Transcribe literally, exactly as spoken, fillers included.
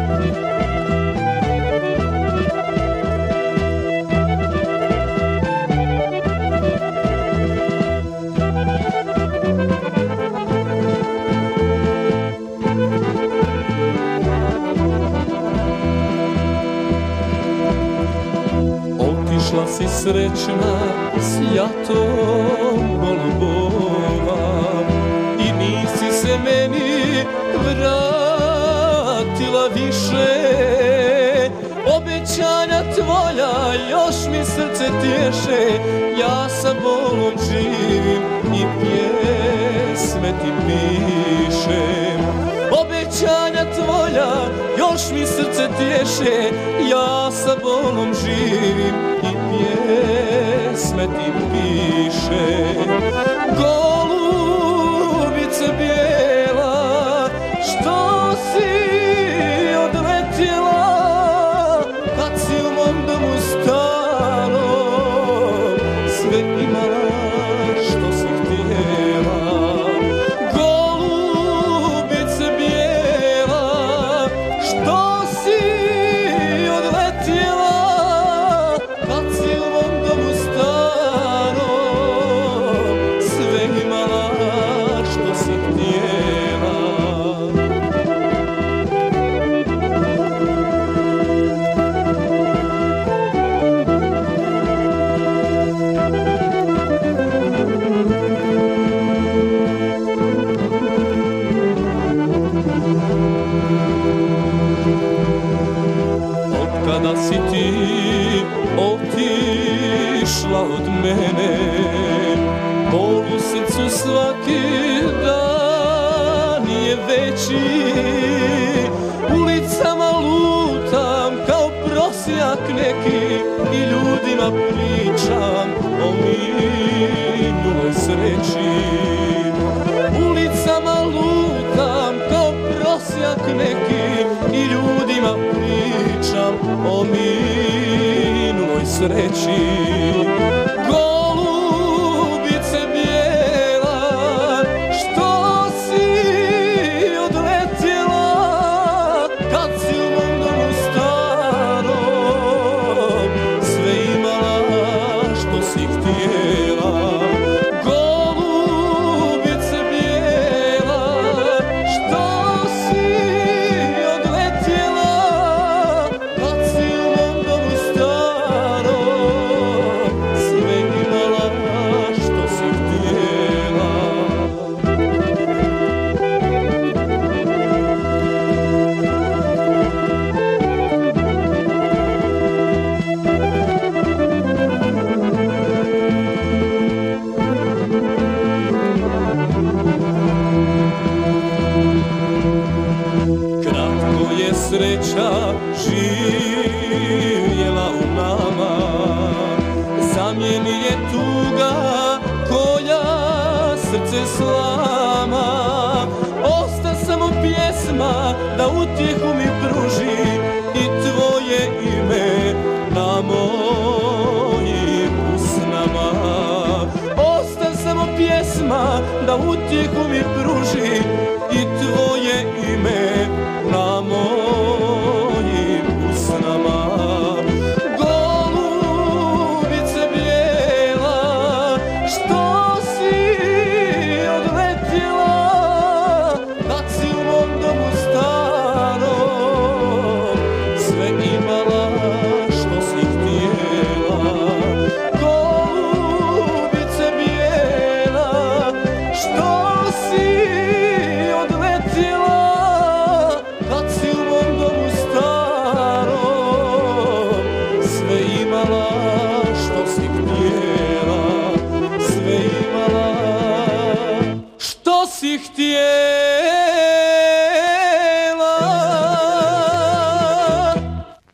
Otišla si srećna s jatom golubova i nisi se meni vratila više. Obećanja tvoja još mi srce tješe, ja sa bolom živim i pjesme ti pišem. Obećanja tvoja još mi srce tješe, ja sa bolom živim i pjesme ti pišem. Golubice bijela, što si odletjela, kad si u mom domu starom sve imala što si htjela. Golubice bijela, što si odletjela, kad si u mom domu starom sve imala što si htjela. Otkada si ti otišla od mene, bol u srcu svaki dan je veći. Ulicama lutam kao prosjak neki i ljudima pričam o minuloj sreći. Ulicama lutam kao prosjak neki i ljudima pričam o minuloj sreći. Golubice bijela, što si odletjela, kad si u mom domu starom sve imala što si htjela. Golubice bijela, što si odletjela, kad si u mom domu starom sve imala što si htjela. Kratko je sreća živjela u nama, zamjeni je tuga koja srce slama. Osta samo pjesma da utjehu mi pruži i tvoje ime na mojim usnama. Osta samo pjesma da utjehu mi pruži i tvoje ime na mojim usnama. Golubice bijela, što si odletjela, kad si u mom domu starom sve imala što si htjela. Golubice bijela, što si odletjela, kad si u mom domu starom sve imala što si htjela, sve imala što si htjela.